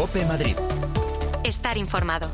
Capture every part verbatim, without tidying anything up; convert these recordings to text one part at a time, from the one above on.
COPE Madrid. Estar informado.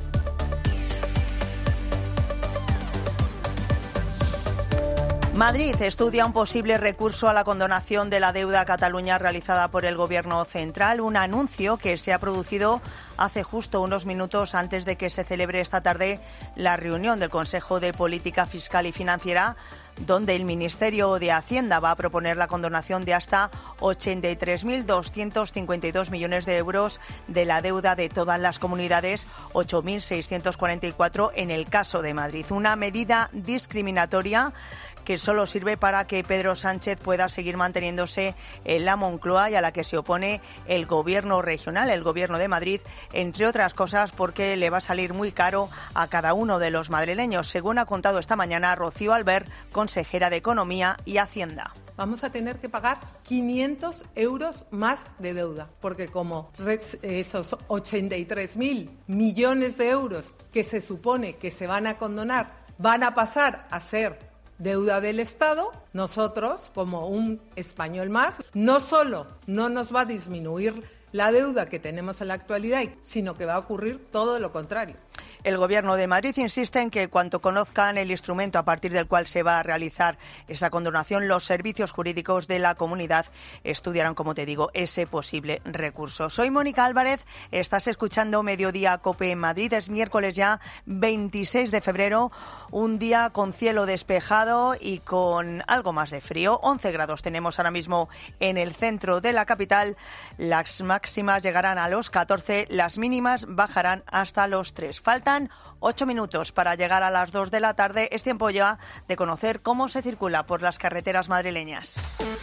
Madrid estudia un posible recurso a la condonación de la deuda a Cataluña realizada por el Gobierno central, un anuncio que se ha producido hace justo unos minutos antes de que se celebre esta tarde la reunión del Consejo de Política Fiscal y Financiera, donde el Ministerio de Hacienda va a proponer la condonación de hasta ochenta y tres mil doscientos cincuenta y dos millones de euros de la deuda de todas las comunidades, ocho mil seiscientos cuarenta y cuatro en el caso de Madrid. Una medida discriminatoria que solo sirve para que Pedro Sánchez pueda seguir manteniéndose en la Moncloa y a la que se opone el Gobierno regional, el Gobierno de Madrid, entre otras cosas porque le va a salir muy caro a cada uno de los madrileños, según ha contado esta mañana Rocío Albert, consejera de Economía y Hacienda. Vamos a tener que pagar quinientos euros más de deuda, porque como esos ochenta y tres mil millones de euros que se supone que se van a condonar van a pasar a ser deuda del Estado, nosotros, como un español más, no solo no nos va a disminuir la deuda que tenemos en la actualidad, sino que va a ocurrir todo lo contrario. El Gobierno de Madrid insiste en que cuanto conozcan el instrumento a partir del cual se va a realizar esa condonación, los servicios jurídicos de la comunidad estudiarán, como te digo, ese posible recurso. Soy Mónica Álvarez, estás escuchando Mediodía COPE en Madrid. Es miércoles ya veintiséis de febrero, un día con cielo despejado y con algo más de frío. once grados tenemos ahora mismo en el centro de la capital. Las máximas llegarán a los catorce, las mínimas bajarán hasta los tres. Faltan ocho minutos para llegar a las dos de la tarde. Es tiempo ya de conocer cómo se circula por las carreteras madrileñas.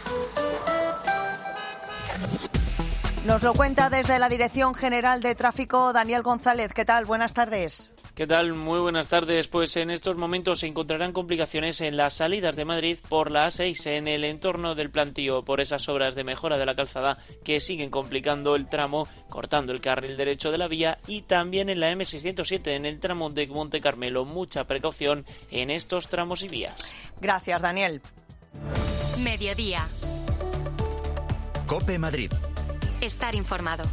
Nos lo cuenta desde la Dirección General de Tráfico Daniel González. ¿Qué tal? Buenas tardes. ¿Qué tal? Muy buenas tardes. Pues en estos momentos se encontrarán complicaciones en las salidas de Madrid por la A seis en el entorno del Plantío por esas obras de mejora de la calzada que siguen complicando el tramo, cortando el carril derecho de la vía, y también en la eme seiscientos siete en el tramo de Monte Carmelo. Mucha precaución en estos tramos y vías. Gracias, Daniel. Mediodía. COPE Madrid. Estar informado.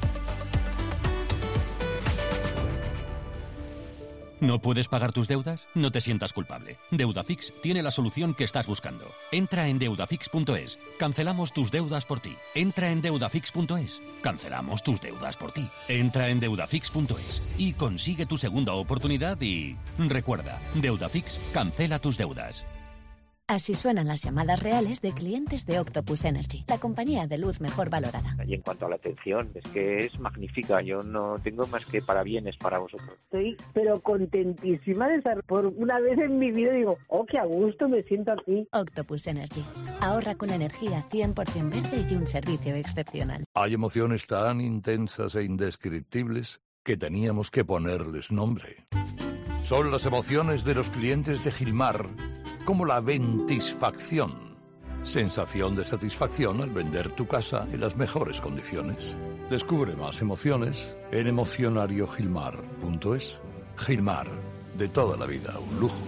¿No puedes pagar tus deudas? No te sientas culpable. Deudafix tiene la solución que estás buscando. Entra en deudafix punto es. Cancelamos tus deudas por ti. Entra en deudafix punto es. Cancelamos tus deudas por ti. Entra en deudafix punto es y consigue tu segunda oportunidad y... recuerda, Deudafix cancela tus deudas. Así suenan las llamadas reales de clientes de Octopus Energy, la compañía de luz mejor valorada. Y en cuanto a la atención, es que es magnífica. Yo no tengo más que parabienes para vosotros. Estoy pero contentísima de estar por una vez en mi vida. Digo, oh, qué a gusto me siento aquí. Octopus Energy. Ahorra con energía cien por ciento verde y un servicio excepcional. Hay emociones tan intensas e indescriptibles que teníamos que ponerles nombre. Son las emociones de los clientes de Gilmar, como la ventisfacción. Sensación de satisfacción al vender tu casa en las mejores condiciones. Descubre más emociones en emocionario gilmar punto es. Gilmar, de toda la vida, un lujo.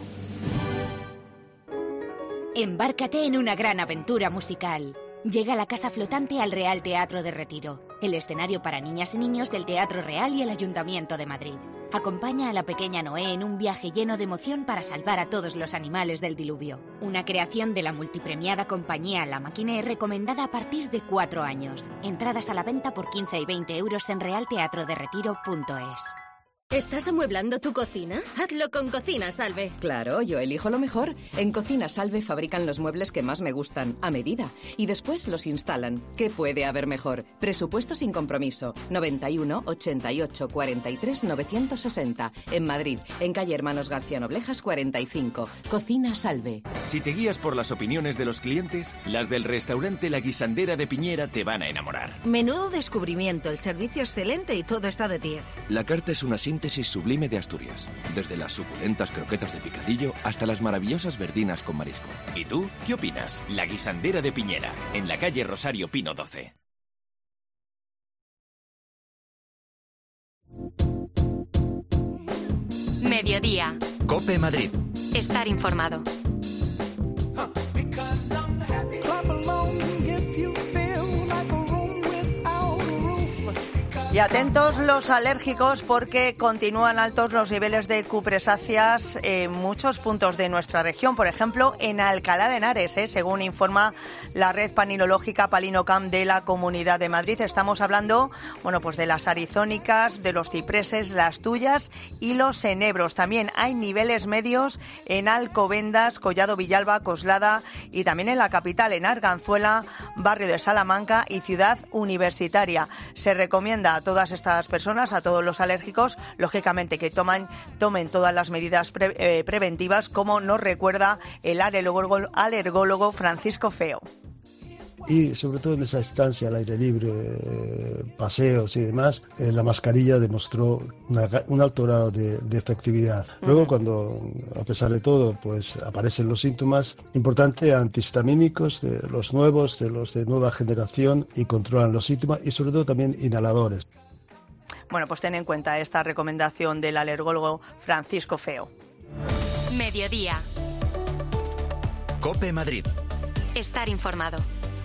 Embárcate en una gran aventura musical. Llega la Casa Flotante al Real Teatro de Retiro, el escenario para niñas y niños del Teatro Real y el Ayuntamiento de Madrid. Acompaña a la pequeña Noé en un viaje lleno de emoción para salvar a todos los animales del diluvio. Una creación de la multipremiada compañía La Maquinée, recomendada a partir de cuatro años. Entradas a la venta por quince y veinte euros en real teatro de retiro punto es. ¿Estás amueblando tu cocina? Hazlo con Cocina Salve. Claro, yo elijo lo mejor. En Cocina Salve fabrican los muebles que más me gustan, a medida, y después los instalan. ¿Qué puede haber mejor? Presupuesto sin compromiso. noventa y uno, ochenta y ocho, cuarenta y tres, novecientos sesenta. En Madrid, en calle Hermanos García Noblejas cuarenta y cinco. Cocina Salve. Si te guías por las opiniones de los clientes, las del restaurante La Guisandera de Piñera te van a enamorar. Menudo descubrimiento, el servicio excelente y todo está de diez. La carta es una síntesis sublime de Asturias, desde las suculentas croquetas de picadillo hasta las maravillosas verdinas con marisco. ¿Y tú qué opinas? La Guisandera de Piñera, en la calle Rosario Pino doce. Mediodía. COPE Madrid. Estar informado. Y atentos los alérgicos porque continúan altos los niveles de cupresáceas en muchos puntos de nuestra región. Por ejemplo, en Alcalá de Henares, ¿eh? según informa la red palinológica Palinocam de la Comunidad de Madrid. Estamos hablando, bueno, pues de las arizónicas, de los cipreses, las tuyas y los enebros. También hay niveles medios en Alcobendas, Collado Villalba, Coslada y también en la capital, en Arganzuela, barrio de Salamanca y Ciudad Universitaria. Se recomienda a todas estas personas, a todos los alérgicos, lógicamente que toman, tomen todas las medidas pre, eh, preventivas, como nos recuerda el alergólogo, alergólogo Francisco Feo. Y sobre todo en esa estancia al aire libre, eh, paseos y demás, eh, la mascarilla demostró una, un alto grado de, de efectividad. Luego, uh-huh. cuando, a pesar de todo, pues aparecen los síntomas, importante, antihistamínicos, de los nuevos, de los de nueva generación, y controlan los síntomas, y sobre todo también inhaladores. Bueno, pues ten en cuenta esta recomendación del alergólogo Francisco Feo. Mediodía. COPE Madrid. Estar informado.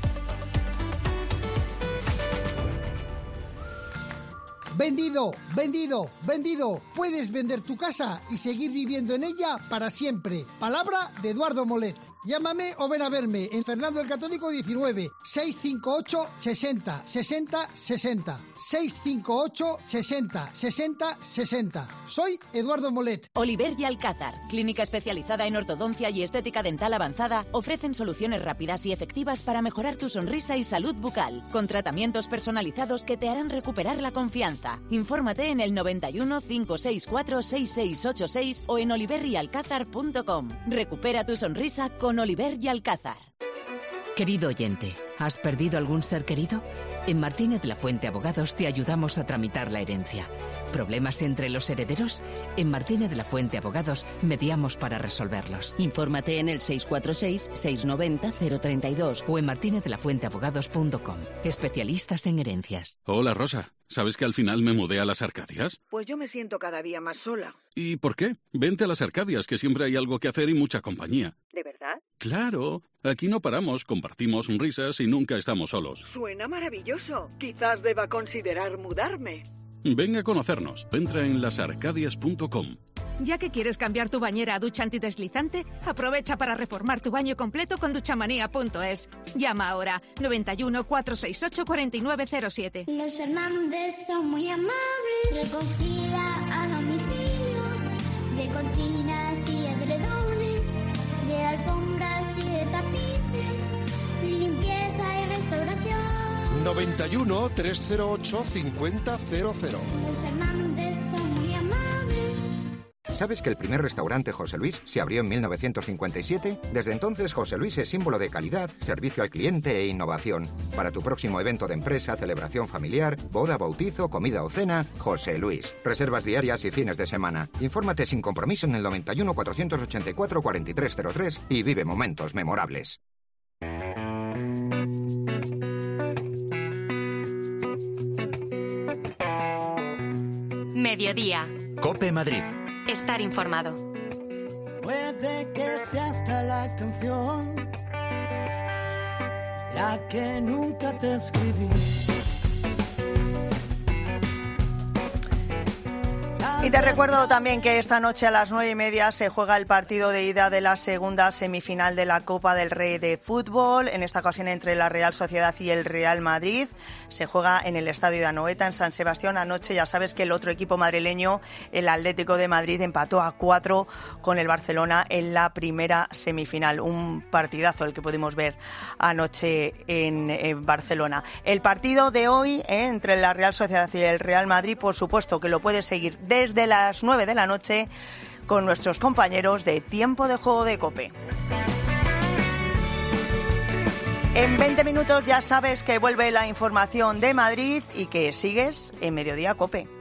Vendido, vendido, vendido. Puedes vender tu casa y seguir viviendo en ella para siempre. Palabra de Eduardo Molet. Llámame o ven a verme en Fernando el Católico diecinueve, seiscientos cincuenta y ocho, sesenta, sesenta, sesenta. seiscientos cincuenta y ocho, sesenta, sesenta, sesenta. Soy Eduardo Molet. Oliver y Alcázar, clínica especializada en ortodoncia y estética dental avanzada, ofrecen soluciones rápidas y efectivas para mejorar tu sonrisa y salud bucal, con tratamientos personalizados que te harán recuperar la confianza. Infórmate en el noventa y uno, cinco seis cuatro, seis seis ocho seis o en oliver y alcázar punto com. Recupera tu sonrisa con Oliver y Alcázar. Querido oyente, ¿has perdido algún ser querido? En Martínez La Fuente Abogados te ayudamos a tramitar la herencia. ¿Problemas entre los herederos? En Martínez La Fuente Abogados mediamos para resolverlos. Infórmate en el seis cuatro seis, seis nueve cero, cero tres dos o en martínez de la fuente abogados punto com. Especialistas en herencias. Hola, Rosa. ¿Sabes que al final me mudé a las Arcadias? Pues yo me siento cada día más sola. ¿Y por qué? Vente a las Arcadias, que siempre hay algo que hacer y mucha compañía. ¿De verdad? Claro. Aquí no paramos, compartimos risas y nunca estamos solos. Suena maravilloso. Quizás deba considerar mudarme. Venga a conocernos. Entra en las arcadias punto com. Ya que quieres cambiar tu bañera a ducha antideslizante, aprovecha para reformar tu baño completo con duchamanía punto es. Llama ahora noventa y uno, cuatrocientos sesenta y ocho, cuarenta y nueve cero siete. Los Fernández son muy amables. Recogida a domicilio de cortinas y edredones, de alfombras y de tapices, limpieza y restauración. noventa y uno, trescientos ocho, cincuenta cero cero. Los Fernández son muy amables. ¿Sabes que el primer restaurante José Luis se abrió en mil novecientos cincuenta y siete? Desde entonces, José Luis es símbolo de calidad, servicio al cliente e innovación. Para tu próximo evento de empresa, celebración familiar, boda, bautizo, comida o cena, José Luis. Reservas diarias y fines de semana. Infórmate sin compromiso en el noventa y uno, cuatrocientos ochenta y cuatro, cuarenta y tres cero tres y vive momentos memorables. Mediodía. COPE Madrid. Estar informado. Puede que sea hasta la canción la que nunca te escribí. Y te recuerdo también que esta noche a las nueve y media se juega el partido de ida de la segunda semifinal de la Copa del Rey de Fútbol, en esta ocasión entre la Real Sociedad y el Real Madrid. Se juega en el Estadio de Anoeta, en San Sebastián. Anoche ya sabes que el otro equipo madrileño, el Atlético de Madrid, empató a cuatro con el Barcelona en la primera semifinal. Un partidazo el que pudimos ver anoche en, en Barcelona. El partido de hoy eh, entre la Real Sociedad y el Real Madrid, por supuesto que lo puedes seguir desde de las nueve de la noche con nuestros compañeros de Tiempo de Juego de COPE. En veinte minutos ya sabes que vuelve la información de Madrid y que sigues en Mediodía COPE.